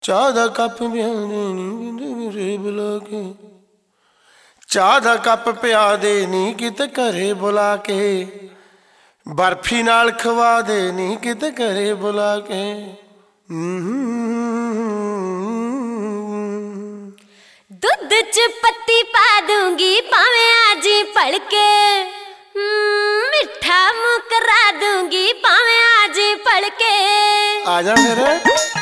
ਚਾਹ ਦਾ ਕੱਪ ਪਿਆ ਦੇ ਨੀ ਮੇਰੇ ਬੁਲਾ ਕੇ, ਚਾਹ ਦਾ ਕੱਪ ਪਿਆ ਦੇ ਨੀ ਕਿਤੇ ਘਰੇ ਬੁਲਾ ਕੇ, ਬਰਫੀ ਨਾਲ ਖਵਾ ਦੇ ਨੀ ਕਿਤੇ ਘਰੇ ਬੁਲਾ ਕੇ। ਦੁੱਧ ਚ ਪੱਤੀ ਪਾ ਦੂੰਗੀ ਭਾਵੇਂ ਅੱਜ ਭਲਕੇ, ਮਿੱਠਾ ਮੂੰਹ ਕਰਾ ਦੂੰਗੀ ਭਾਵੇਂ ਅੱਜ ਭਲਕੇ। ਆ ਜਾ ਫਿਰ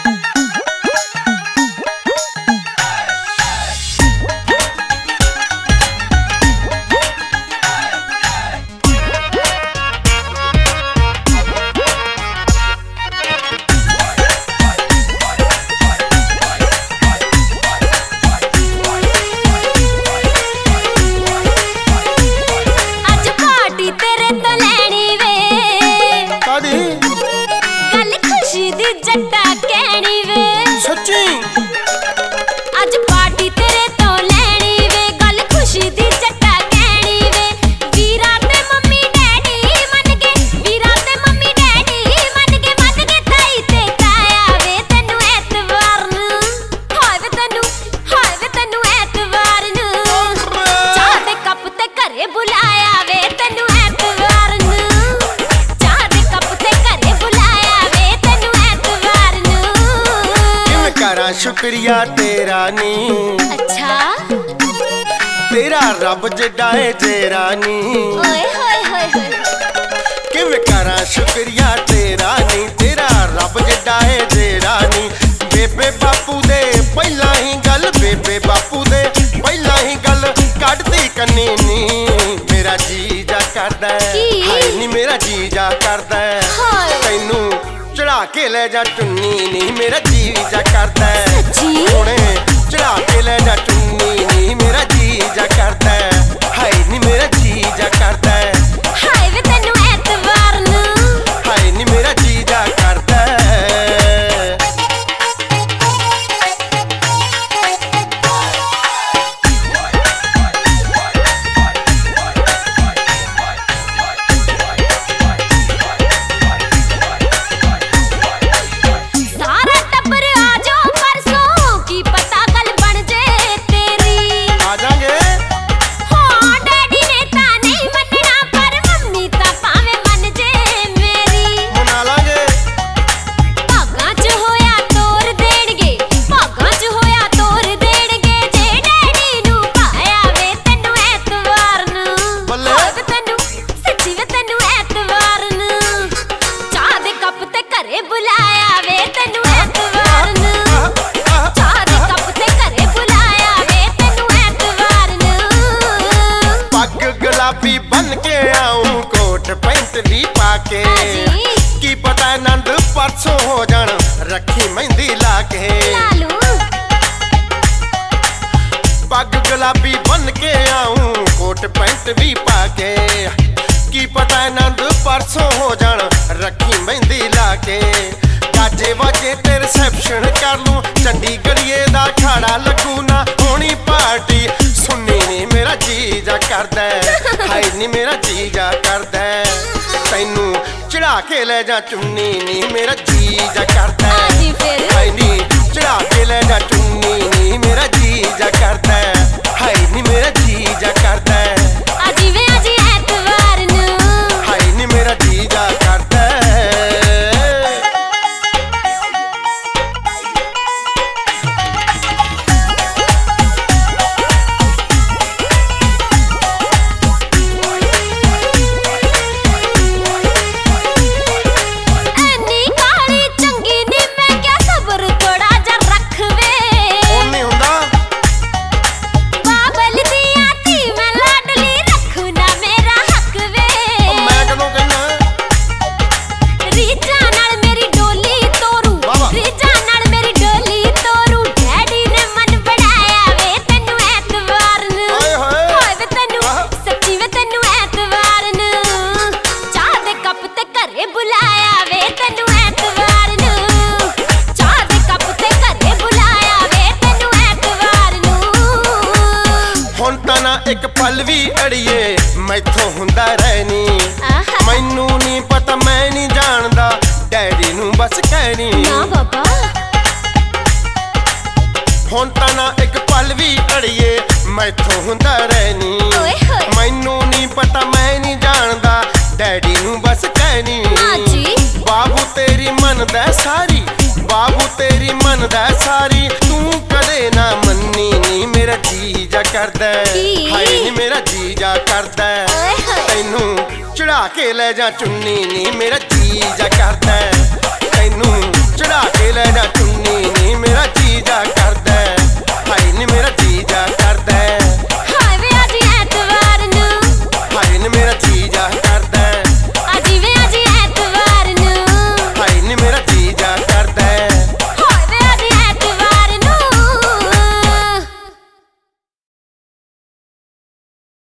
जट्टा कहनी वे सच्ची अज पार्टी तेरे तो लैनी वे, गल खुशी दी जट्टा कहनी वे। वीरा ते मम्मी डैडी मन के, वीरा ते मम्मी डैडी मन के ताई ते ताया वे तेनू ऐतवार नू, हाय वे तेनू ऐतवार नू, चाह दे कप ते घरे बुलाया वे तेनू ऐतवार नू, चाह दे कप ते घरे बुलाया वे तेनू ऐतवार नू। करा शुक्रिया तेरा नी, अच्छा तेरा रब जिड्डा है तेरा नी, ओए होए होए होए किवें करा शुक्रिया तेरा नी, तेरा रब जिड्डा है तेरा नी। बेबे बापू दे पहला ही गल, बेबे बापू दे पहला ही गल कटदी कन्नी नी, मेरा जी जा करदा है, हाय नी मेरा जी जा करदा है, तैनू चढ़ा के ले जा चुन्नी नी, मेरा जी जा करदा है, सोने चढ़ा के ले जा चुन्नी नी, मेरा जी जा करदा है, हाय नी मेरा जी जा करदा है, हाय वे तेनू ऐतवार नू, हाय नी मेरा जी जा करदा है। बन के आऊं कोट पैंट भी पाके, की पता नंद परसों हो जान रखी मेहंदी लाके, पग गुलाबी बन के आऊं कोट पैंट भी पाके, की पता नंद परसों हो जान रखी मेहंदी लाके। गाजे वाजे ते रिसेप्शन कर लूं, चंडीगढ़िए दा खाड़ा लगू ना, होनी पार्टी सुननी नी मेरा जी जा करदा है, हाय नी मेरा जी जा करदा है, तैनू चढ़ा के ले जा चुन्नी नी, मेरा जी जा करदा है, हाय नी चढ़ा के ले जा चुन्नी नी, मेरा जी जा करदा है, हाय नी मेरा जी जा करदा है, आज ऐतवार नू, हाय नी मेरा जी जा करदा है। एक पल भी अड़िए मैथों हुंदा रहनी, मैनू नहीं पता मैं नहीं जानदा डैडी नू बस कहनी। ना बाबा ਹੁਣ ਤਾਂ ਨਾ ਇੱਕ ਪਲ ਵੀ ਅੜੀਏ ਮੈਥੋਂ ਹੁੰਦਾ ਰਹਿਣੀ। ਓਏ ਹੋਏ ਮੈਨੂੰ ਨਹੀਂ ਪਤਾ ਮੈਂ ਨਹੀਂ ਜਾਣਦਾ ਡੈਡੀ ਨੂੰ ਬਸ ਕਹਿਣੀ। ਹਾਂਜੀ ਬਾਬੂ ਤੇਰੀ ਮੰਨਦਾ ਸਾਰੀ, ਬਾਬੂ ਤੇਰੀ ਮੰਨਦਾ ਸਾਰੀ, ਤੂੰ ਕਦੇ ਨਾ ਮੰਨੀ ਨੀ ਮੇਰਾ ਜੀ ਜਾ ਕਰਦਾ। ਹਾਏ ਨੀ ਮੇਰਾ ਜੀ ਜਾ ਕਰਦਾ, ਤੈਨੂੰ ਚੜਾ ਕੇ ਲੈ ਜਾ ਚੁੰਨੀ ਨੀ ਮੇਰਾ ਜੀ ਜਾ ਕਰਦਾ, ਤੈਨੂੰ ਚੜਾ ਕੇ ਲੈ ਜਾ ਚੁੰਨੀ ਨੀ ਮੇਰਾ ਜੀ ਜਾ